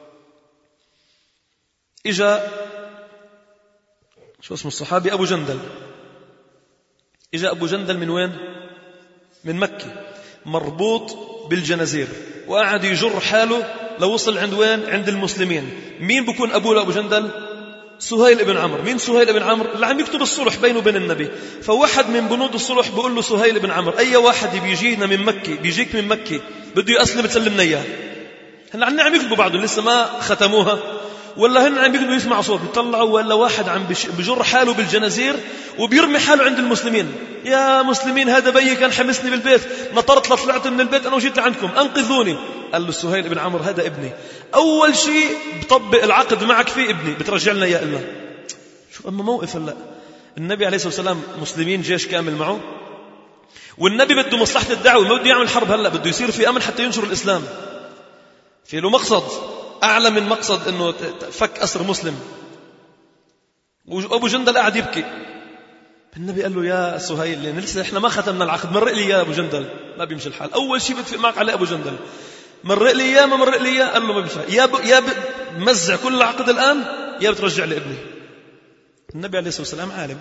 إجا شو اسمه الصحابي أبو جندل، إجا أبو جندل من وين؟ من مكة، مربوط بالجنازير، وقعد يجر حاله لو وصل عند وين؟ عند المسلمين. مين بكون أبوه لأبو جندل؟ سهيل بن عمرو. مين سهيل بن عمرو؟ اللي عم يكتب الصلح بينه وبين النبي. فواحد من بنود الصلح بيقول له سهيل بن عمرو أي واحد بيجينا من مكة بيجيك من مكة بده يأسلم تسلمنا إياه. هن عم يكتبوا بعضهم لسه ما ختموها، ولا هن عم يكتبوا يسمعوا صوت بيطلعوا، ولا واحد عم بجر حاله بالجنازير وبيرمي حاله عند المسلمين. يا مسلمين هذا بي كان حمسني بالبيت، نطرت لطلعت من البيت أنا وجيت لعندكم أنقذوني. قال له سهيل بن عمرو هذا ابني، أول شيء بطبق العقد معك فيه ابني بترجع لنا يا الله. شو أما موقف هلا النبي عليه الصلاة والسلام مسلمين جيش كامل معه، والنبي بده مصلحة الدعوة، ما بده يعمل حرب هلا، بده يصير في أمن حتى ينشر الإسلام. في له مقصد أعلى من مقصد أنه فك أسر مسلم. وأبو جندل قاعد يبكي. النبي قال له يا سهيل لأن لسه إحنا ما ختمنا العقد، مرق لي يا أبو جندل. ما بيمشي الحال، أول شيء بتفق معك على أبو جندل، مرق لي يا ما مرق لي يا. قال له ما بيمشي، يا ب... يا بمزع كل العقد الآن يا بترجع لي ابني. النبي عليه الصلاة والسلام عالم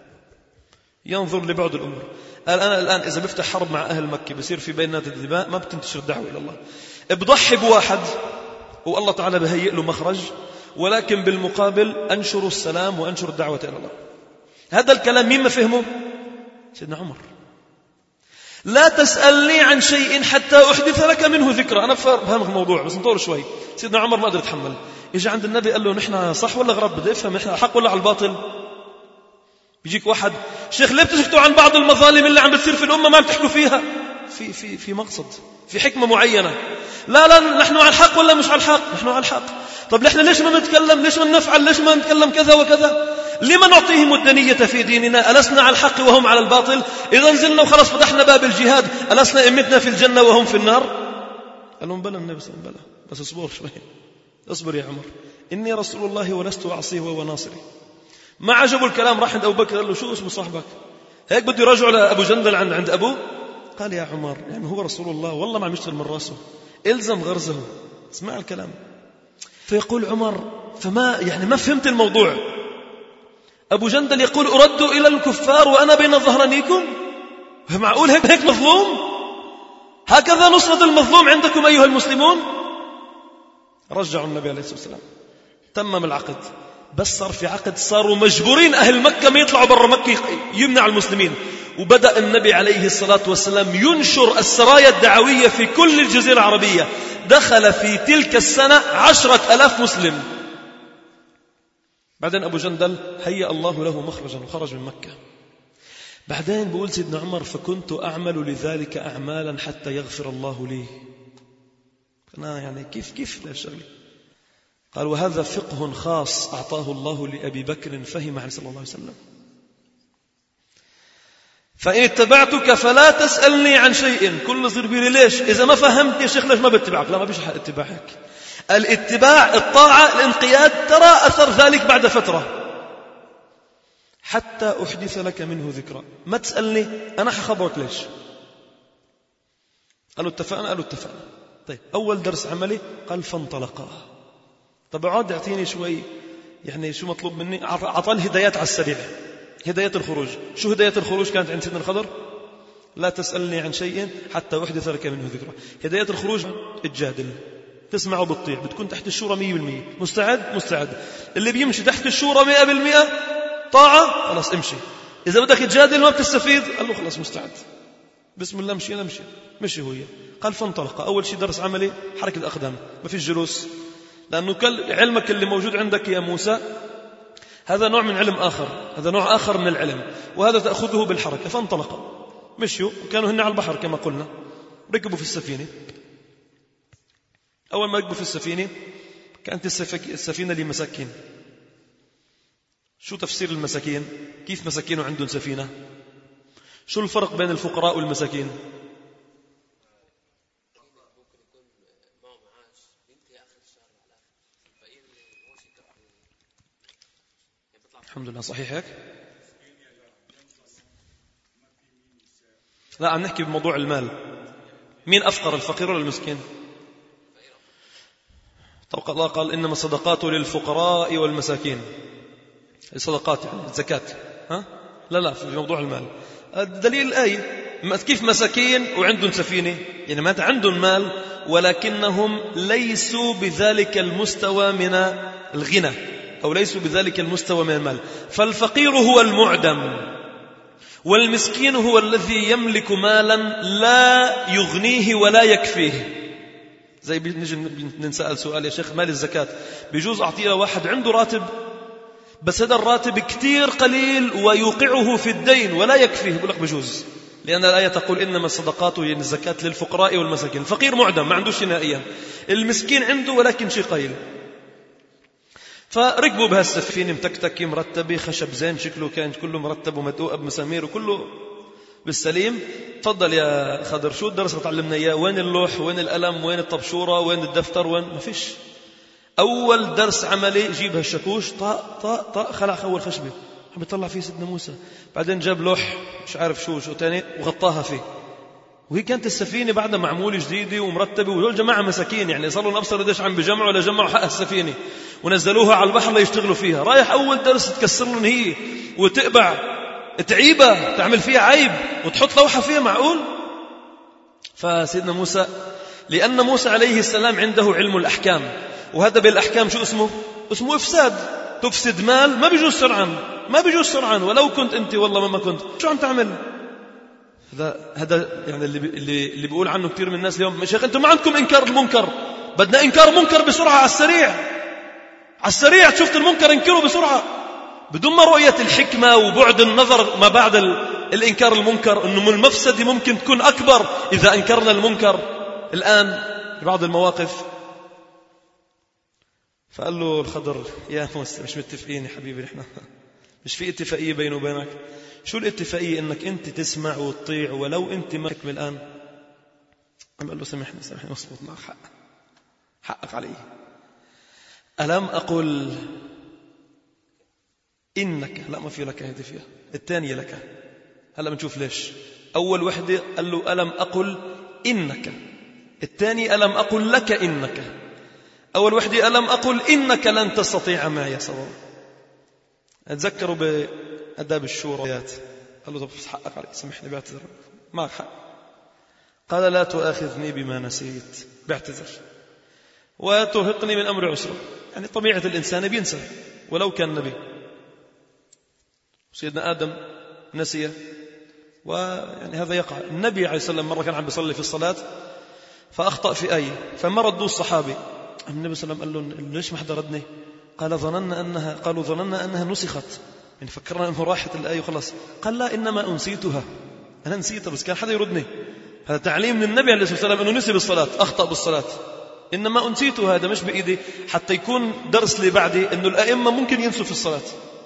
ينظر لبعد الأمور. قال أنا الآن إذا بفتح حرب مع أهل مكة بصير في بينات الدماء، ما بتنتشر الدعوة إلى الله. بضحي بواحد والله تعالى بهيئ له مخرج، ولكن بالمقابل أنشر السلام وأنشر الدعوة إلى الله. هذا الكلام مين ما فهمه؟ سيدنا عمر. لا تسألني عن شيء حتى أحدث لك منه ذكرى. أنا بفهمك الموضوع بس نطور شوي. سيدنا عمر ما قدر يتحمل، يجي عند النبي قال له نحن صح ولا غلط؟ بدي أفهم نحن حق ولا على الباطل. بيجيك واحد شيخ ليه بتسكتوا عن بعض المظالم اللي عم بتصير في الأمة ما عم تحكوا فيها؟ في في في مقصد، في حكمة معينة. لا لا نحن على الحق ولا مش على الحق؟ نحن على الحق. طب نحن ليش ما نتكلم؟ ليش ما نفعل؟ ليش ما نتكلم كذا وكذا؟ لما نعطيهم الدنية في ديننا؟ ألسنا على الحق وهم على الباطل؟ إذا نزلنا وخلاص فتحنا باب الجهاد، ألسنا إمتنا في الجنة وهم في النار؟ قال لهم بلى النبي صلى الله عليه وسلم بلى، بس اصبر شوي، اصبر يا عمر، إني رسول الله ولست أعصيه وهو ناصري. ما عجبوا الكلام، راح عند أبو بكر قال له شو اسمه صاحبك؟ هيك بده يرجعوا لأبو جندل عند عند أبوه. قال يا عمر يعني هو رسول الله والله ما عم يشتغل من راسه، إلزم غرزه، اسمع الكلام. فيقول عمر فما يعني ما فهمت الموضوع. أبو جندل يقول أرد إلى الكفار وأنا بين ظهرانيكم؟ معقول هيك هيك مظلوم؟ هكذا نصرة المظلوم عندكم أيها المسلمون؟ رجعوا النبي عليه الصلاة والسلام، تمم العقد. بس صار في عقد، صاروا مجبورين أهل مكة ما يطلعوا برا مكة يمنع المسلمين. وبدأ النبي عليه الصلاة والسلام ينشر السرايا الدعوية في كل الجزيرة العربية. دخل في تلك السنة عشرة ألاف مسلم. بعدين أبو جندل هيأ الله له مخرجا وخرج من مكة. بعدين بقول سيدنا عمر فكنت أعمل لذلك أعمالا حتى يغفر الله لي. أنا يعني كيف كيف الشغلة؟ قال وهذا فقه خاص أعطاه الله لأبي بكر فهم عن صلى الله عليه وسلم. فإن اتبعتك فلا تسألني عن شيء. كل صغير بيقول ليش إذا ما فهمت يا شيخ ليش ما بتبعك؟ لا ما بيش حق اتباعك. الاتباع الطاعة الانقياد ترى أثر ذلك بعد فترة. حتى أحدث لك منه ذكرى. ما تسألني أنا حخبرك ليش. قالوا اتفقنا قالوا اتفقنا. طيب أول درس عملي قال فانطلقا. طب عاد اعطيني شوي يعني شو مطلوب مني. عطاني هدايات على السريع، هدايات الخروج. شو هدايات الخروج كانت عند سيدنا الخضر؟ لا تسألني عن شيء حتى أحدث لك منه ذكرى. هدايات الخروج تجادل، تسمعه بتطيع، بتكون تحت الشورى مية بالمية. مستعد؟ مستعد. اللي بيمشي تحت الشورى مئة بالمئة طاعة خلاص امشي. إذا بدك تجادل ما بتستفيد قال له خلاص مستعد، بسم الله مشي أنا مشي مشي هو. قال فانطلق. أول شيء درس عملي حركة الأقدام، ما فيش جلوس، لأنه علمك اللي موجود عندك يا موسى هذا نوع من علم آخر، هذا نوع آخر من العلم، وهذا تأخذه بالحركة. فانطلق مشيوا، وكانوا هن على البحر كما قلنا. ركبوا في السفينة. أول ما ركبوا في السفينة كانت السفينة لمساكين. شو تفسير المساكين؟ كيف مساكين وعندهم سفينة؟ شو الفرق بين الفقراء والمساكين؟ الحمد لله صحيح هيك؟ لا عم نحكي بموضوع المال. مين أفقر الفقير ولا المسكين؟ طبق الله قال إنما الصدقات للفقراء والمساكين. الصدقات يعني الزكاة. ها؟ لا لا في موضوع المال. الدليل الآية كيف مساكين وعندهم سفينة، يعني ما عندهم مال ولكنهم ليسوا بذلك المستوى من الغنى أو ليسوا بذلك المستوى من المال. فالفقير هو المعدم، والمسكين هو الذي يملك مالا لا يغنيه ولا يكفيه. زي بنجي نسأل سؤال: يا شيخ مال الزكاة بيجوز أعطيه واحد عنده راتب بس هذا الراتب كتير قليل ويوقعه في الدين ولا يكفيه؟ بقول لك بيجوز، لأن الآية تقول إنما الصدقات يعني الزكاة للفقراء والمساكين. الفقير معدم ما عندوش نهائيا، المسكين عنده ولكن شيء قليل. فركبوا بهالسفينة متكتكي مرتبة خشب زين شكله كان كله مرتب ومدقوق بمسامير وكله بالسليم. تفضل يا خضر، شو الدرس اللي تعلمنا اياه؟ وين اللوح؟ وين القلم؟ وين الطبشورة؟ وين الدفتر؟ وين؟ ما فيش. أول درس عملي جيب هالشاكوش طاق طاق طاق خلع خول خشبة عم يطلع فيه سيدنا موسى. بعدين جاب لوح مش عارف شو شو تاني وغطاها فيه. وهي كانت السفينة بعدها معمولة جديدة ومرتبة، وهول جماعة مساكين يعني صاروا نبصر قديش عم بجمعوا لجمعوا حق السفينة ونزلوها على البحر ليشتغلوا فيها. رايح أول درس تكسر لهم هي وتقبع تعيبة تعمل فيها عيب وتحط لوحة فيها، معقول؟ فسيدنا موسى لأن موسى عليه السلام عنده علم الأحكام، وهذا بالأحكام شو اسمه؟ اسمه إفساد. تفسد مال ما بيجوز شرعا، ما بيجوز شرعا، ولو كنت أنت والله ما كنت شو عم تعمل؟ هذا هذا يعني اللي اللي اللي بيقول عنه كثير من الناس اليوم: يا شيخ أنتم ما عندكم إنكار المنكر، بدنا إنكار منكر بسرعة على السريع، على السريع شفت المنكر انكره بسرعة بدون ما رؤية الحكمة وبعد النظر ما بعد الإنكار المنكر، إنه المفسدة ممكن تكون أكبر إذا أنكرنا المنكر. الآن في بعض المواقف فقال له الخضر: يا موسى مش متفقين يا حبيبي، نحن مش في اتفاقية بيني وبينك. شو الاتفاقية؟ إنك أنت تسمع وتطيع ولو أنت ما حكم الآن. عم قال له: سامحني سامحني مصبوط معك حق، حقك علي. ألم أقل إنك، لا ما في لك هذه فيها، الثانية لك. هلا بنشوف ليش. أول وحدة قال له: ألم أقل إنك، الثاني ألم أقل لك إنك. أول وحدة ألم أقل إنك لن تستطيع معي صبرا. أتذكروا بأداب الشورى، قال له: طب حقك علي، سامحني بعتذر، معك حق. قال: لا تؤاخذني بما نسيت، بعتذر، وترهقني من أمر عسر. يعني طبيعة الإنسان بينسى ولو كان نبي. سيدنا آدم نسي، ويعني هذا يقع. النبي عليه السلام مرة كان عم بيصلي في الصلاة فأخطأ في آية، فما ردوا الصحابي. النبي صلى الله عليه وسلم قال له: ليش ما حدا ردني؟ قال: ظننا أنها قالوا ظننا أنها نسخت، يعني فكرنا أنه راحت الآية وخلاص. قال: لا، إنما أنسيتها، أنا نسيتها بس كان حدا يردني. هذا تعليم من النبي عليه الصلاة والسلام أنه نسي بالصلاة، أخطأ بالصلاة. إنما أنسيتها، هذا مش بإيدي، حتى يكون درس لي بعدي أنه الأئمة ممكن ينسوا في الصلاة.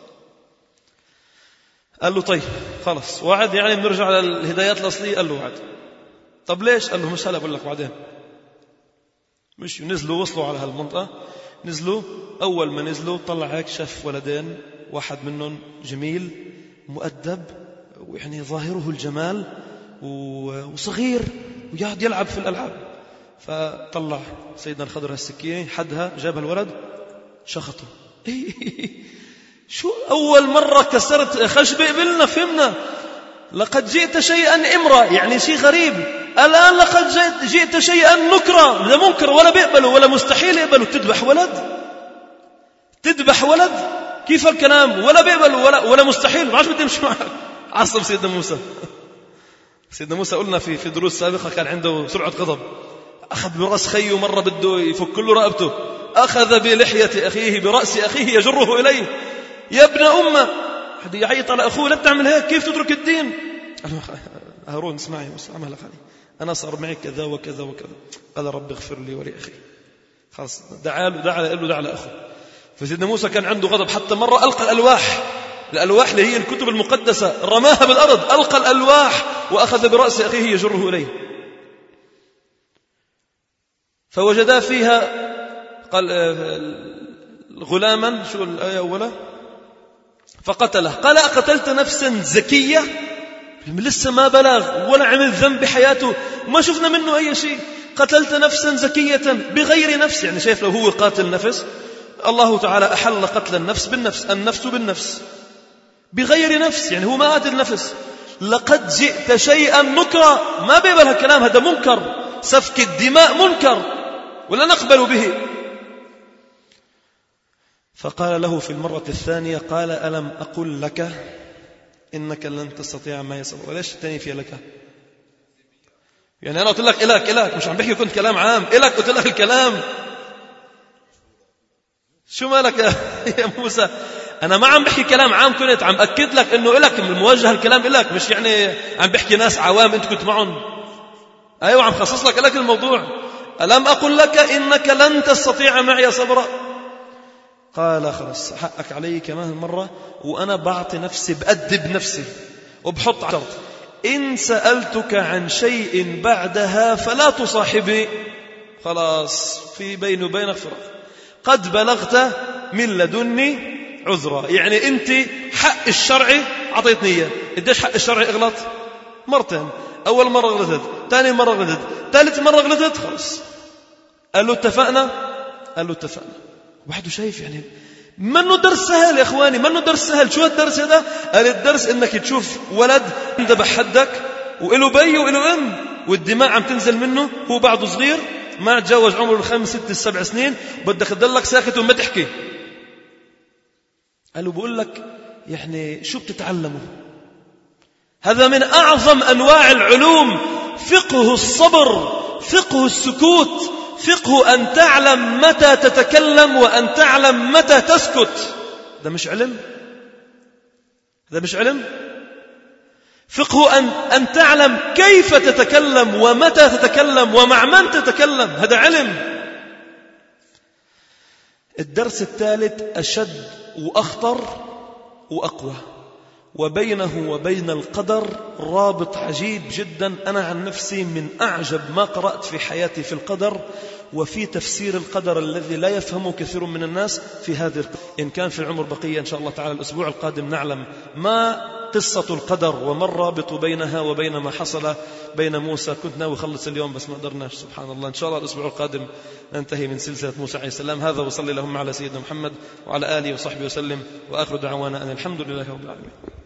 قال له: طيب خلاص وعد، يعني بنرجع على الهدايات الأصلية. قال له: وعد. طب ليش؟ قال له: مش هلا بقول لك بعدين. مش نزلوا وصلوا على هالمنطقة، نزلوا. أول ما نزلوا طلع هيك شاف ولدين، واحد منهم جميل مؤدب ويعني ظاهره الجمال وصغير ويقعد يلعب في الألعاب. فطلع سيدنا الخضر هالسكينة حدها، جاب الولد شخطه. شو أول مرة كسرت خشبة؟ قبلنا فهمنا لقد جئت شيئا إمرا، يعني شيء غريب. الآن لقد جئت شيئا نكرا، لا منكر ولا بيقبلوا ولا مستحيل يقبلوا. تذبح ولد، تذبح ولد، كيف الكلام؟ ولا بيقبلوا ولا, ولا مستحيل. ما عادش بدي امشي معك. عصب سيدنا موسى. سيدنا موسى قلنا في في دروس سابقة كان عنده سرعة غضب. أخذ برأس خيه مرة بده يفك له رقبته، أخذ بلحية أخيه برأس أخيه يجره إليه. يا ابن أمة، حد يعيط على أخوه: لا تعمل هيك، كيف تترك الدين؟ هارون اسمعي موسى، عمل أخي، أنا صار معي كذا وكذا وكذا. قال: رب اغفر لي ولأخي. خلاص دعا له، دعا له، دعا لأخوه. فسيدنا موسى كان عنده غضب، حتى مرة ألقى الألواح، الألواح اللي هي الكتب المقدسة، رماها بالأرض، ألقى الألواح وأخذ برأس أخيه يجره إليه. فوجدا فيها قال غلاما، شو الآية أولا؟ فقتله. قال: أقتلت نفسا زكية؟ لسه ما بلغ ولا عمل ذنب بحياته وما شفنا منه أي شيء. قتلت نفسا زكية بغير نفس، يعني شايف لو هو قاتل نفس، الله تعالى أحل قتل النفس بالنفس، النفس بالنفس بغير نفس، يعني هو ما قاتل نفس. لقد جئت شيئا نكرا، ما بيقبل هالكلام، هذا منكر، سفك الدماء منكر ولا نقبل به. فقال له في المرة الثانية قال ألم أقل لك إنك لن تستطيع معي صبرا. وليش الثاني فيها لك؟ يعني أنا قلت لك إلك إلك مش عم بحكي كنت كلام عام إلك قلت لك الكلام. شو مالك يا, يا موسى؟ أنا ما عم بحكي كلام عام، كنت عم أكد لك إنه إلك الموجه الكلام إلك، مش يعني عم بحكي ناس عوام أنت كنت معهم. أيوة عم خصص لك إلك الموضوع. ألم أقل لك إنك لن تستطيع معي صبرا؟ قال خلاص حقك علي كمان مرة، وأنا بعطي نفسي بأدب نفسي وبحط شرط، إن سألتك عن شيء بعدها فلا تصاحبي. خلاص في بيني وبينك فراق، قد بلغت من لدني عذرا. يعني أنت حق الشرعي عطيتني إياه. قديش حق الشرعي اغلط؟ مرتين. أول مرة غلطت، ثاني مرة غلطت، ثالث مرة غلطت، خلاص قال له اتفقنا. قال له اتفقنا. وحده شايف يعني منه درس سهل يا إخواني، منه درس سهل. شو الدرس هذا؟ قال الدرس إنك تشوف ولد ذبح حدك وإله بي وإله أم والدماء عم تنزل منه، هو بعده صغير ما تجاوز عمره الخمس ست السبع سنين، بدك تضلك ساكت وما تحكي. قالوا بقول لك يعني شو بتتعلموا؟ هذا من أعظم أنواع العلوم، فقه الصبر، فقه السكوت، فقه أن تعلم متى تتكلم وأن تعلم متى تسكت. ده مش علم؟ ده مش علم؟ فقه أن, أن تعلم كيف تتكلم ومتى تتكلم ومع من تتكلم، هذا علم. الدرس الثالث أشد وأخطر وأقوى، وبينه وبين القدر رابط عجيب جدا. أنا عن نفسي من أعجب ما قرأت في حياتي في القدر وفي تفسير القدر الذي لا يفهمه كثير من الناس في هذه القدر. إن كان في العمر بقية إن شاء الله تعالى الأسبوع القادم نعلم ما قصة القدر وما الرابط بينها وبين ما حصل بين موسى. كنت ناوي أخلص اليوم بس ما قدرناش سبحان الله. إن شاء الله الأسبوع القادم ننتهي من سلسلة موسى عليه السلام. هذا وصلي اللهم على سيدنا محمد وعلى آله وصحبه وسلم، وآخر دعوانا أن الحمد لله رب العالمين.